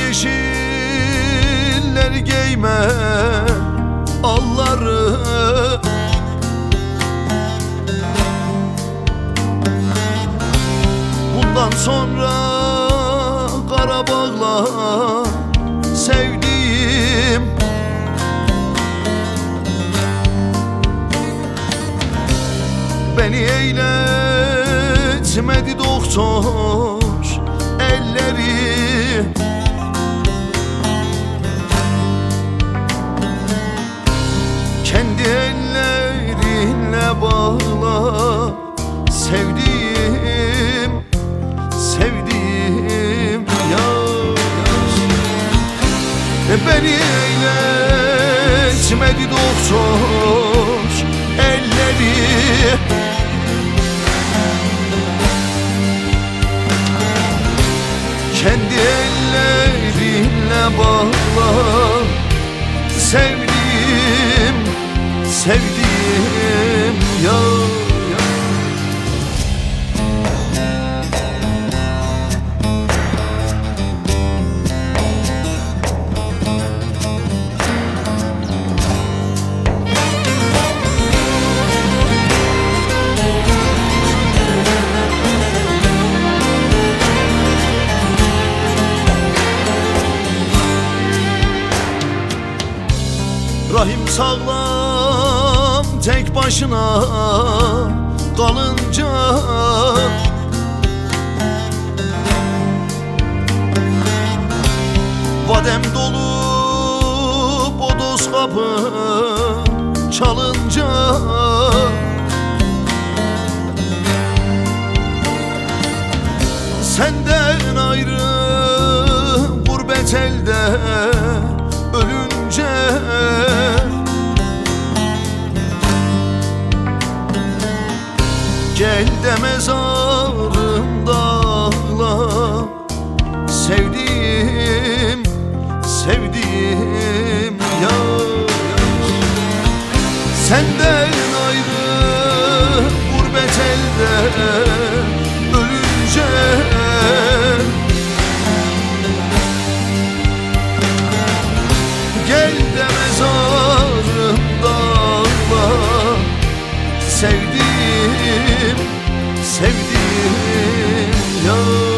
yeşiller giyme alları, bundan sonra Qarabağla sevdiğim, beni eyletmedi doktor elleri. Kendi ellerinle bağla sevdiğim, sevdiğim yar. Beni eyletmedi doktor elleri, kendi ellerinle bağla sevdiğim, sevdiğim yar. Rahim sağlam tek başına kalınca, vadem dolu bodoz kapı çalınca, senden ayrı gurbet elde ölünce, gel de mezarımda ağla sevdiğim, sevdiğim yar. Senden ayrı gurbet elde ölünce, gel de mezarımda ağla sevdiğim, sevdiğim yar.